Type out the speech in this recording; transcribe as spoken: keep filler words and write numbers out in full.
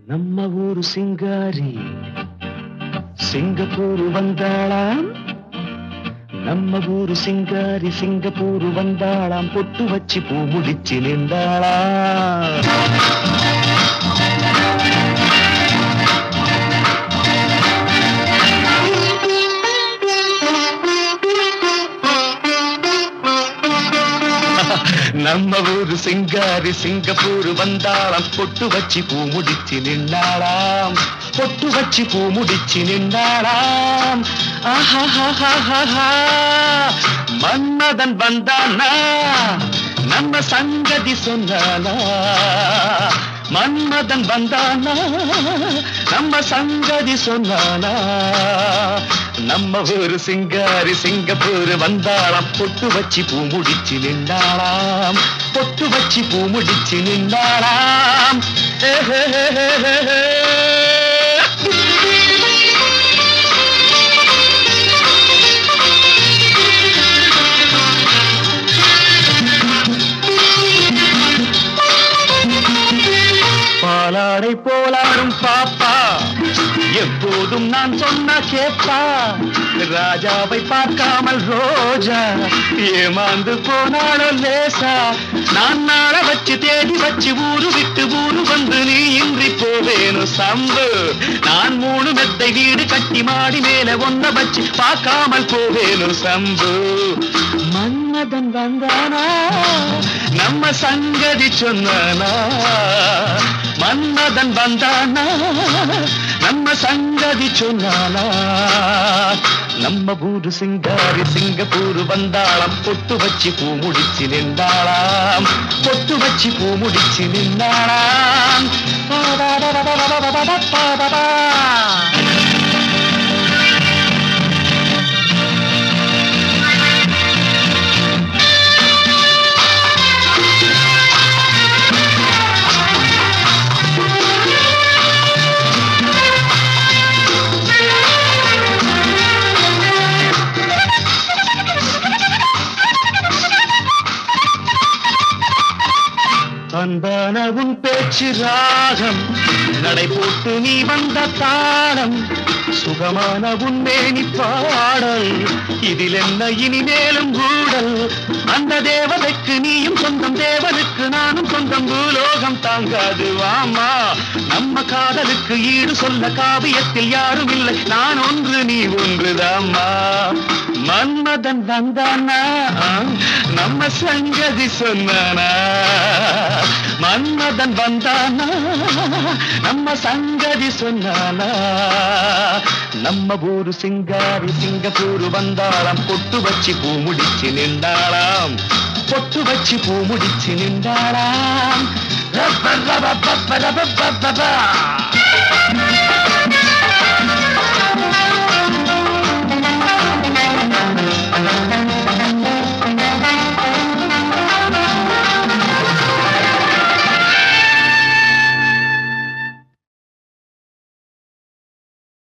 நம்ம ஊரு சிங்காரி சிங்கப்பூர் வந்தாளாம். நம்ம ஊரு சிங்காரி சிங்கப்பூர் வந்தாளாம். பொட்டு வச்சு பூ முடிச்சு நின்றாளாம். நம்ம ஊரு சிங்காரி சிங்கப்பூர் வந்தாளாம். பொட்டு வச்சு பூ முடிச்சு நின்றாளாம். பொட்டு வச்சு பூ முடிச்சு நின்றாளாம். ஆஹா, மன்மதன் வந்தானா நம்ம சங்கதி சொன்னானா. மன்மதன் வந்தானா நம்ம சங்கதி சொன்னானா. நம்ம ஊரு சிங்காரி சிங்கப்பூர் வந்தாளாம். பொட்டு வச்சு பூ முடிச்சு நின்றாளாம். பொட்டு வச்சு பூ முடிச்சு நின்றாளாம். பாலாடை போலாடும் பாப்பா எப்போதும் நான் சொன்ன கேப்பா. ராஜாவை பார்க்காமல் ரோஜா ஏமாந்து போனாலும் லேசா. நான் நாள வச்சு தேடி வச்சு ஊரு விட்டு ஊரு வந்து நீ இன்றி போவேணும் சம்பு. நான் மூணு மெத்தை வீடு கட்டி மாடி மேல ஒன்ன வச்சு பார்க்காமல் போவேணும் சம்பு. மன்மதன் வந்தானா நம்ம சங்கதி சொன்னானா. மன்மதன் வந்தானா நம்ம சங்கதி சொன்னானா. நம்ம ஊரு சிங்காரி சிங்கப்பூர் வந்தாளாம். பொட்டு வச்சு பூ முடிச்சு நின்றாளாம். பொட்டு வச்சு பூ முடிச்சு நின்றாளாம். அன்பான உன் பேச்சு ராகம் நடை போட்டு நீ வந்த தாளம். சுகமான உன் மேனி பாடல் இதில் என்ன இனிமேலும் கூடல். அந்த தேவதைக்கு நீயும் சொந்தம் தேவனுக்கு நானும் சொந்தம். பூலோகம் தாங்காது வாமா நம்ம காதலுக்கு ஈடு சொல்ல காவியத்தில் யாரும் இல்லை. நான் ஒன்று நீ ஒன்றுதாம்மா. மன்மதன் வந்தானா நம்ம சங்கதி சொன்னானா. மன்மதன் வந்தானா நம்ம சங்கதி சொன்னானா. நம்ம ஊரு சிங்காரி சிங்கப்பூர் வந்தாளாம். பொட்டு வச்சு பூ முடிச்சு நின்றாளாம். பொட்டு வச்சு பூ முடிச்சு நின்றாளாம். ரப்ப ரப்ப ரப்ப ரப்ப